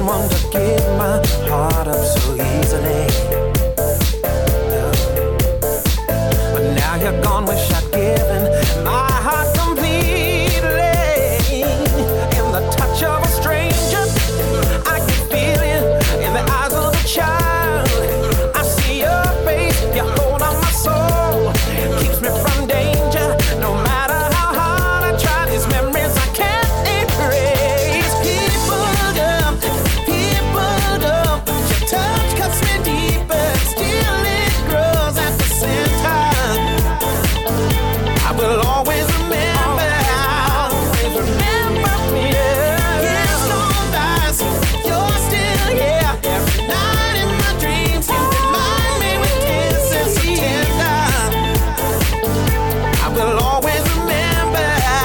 someone to give my heart up so easily. No. But now you're gone, wish I'd given my heart completely. In the touch of a stranger, I can feel you in the eyes of a child. I see your face, you hold on my soul, keeps me from danger. No matter how hard I try, these memories I can't erase. People go, your touch cuts me deeper, still it grows at the center. I will always remember me. Years gone by, so you're still here. Every night in my dreams, you remind me with kisses so tender. I will always remember.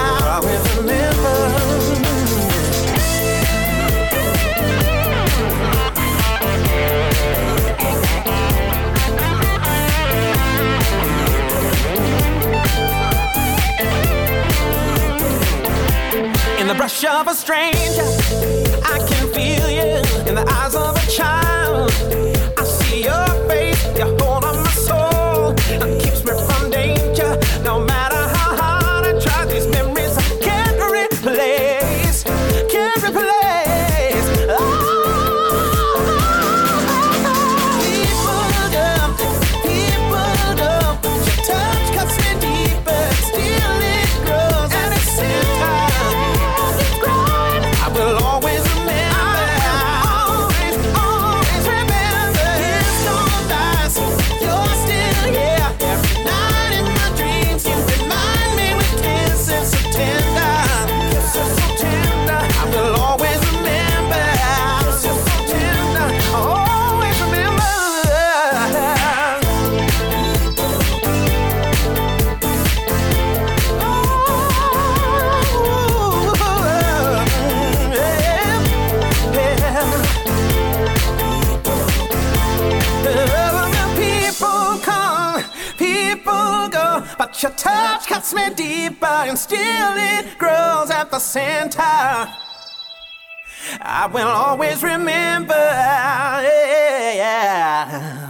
In the brush of a stranger, I can feel you in the eyes of a child. I see your face, you hold on my soul, it keeps me from danger. No matter how hard I try, these memories I can't replace, can't replace. People go, your touch cuts me deeper, still it grows at the center. I will always remember. Always remember. Years gone by, so you're still here. Every night in my dreams, you remind me with kisses so tender. Kisses so tender. I will always remember. Kisses so tender. Always remember. People come, people go, but your touch cuts me deeper, and still it grows at the center. I will always remember. Yeah.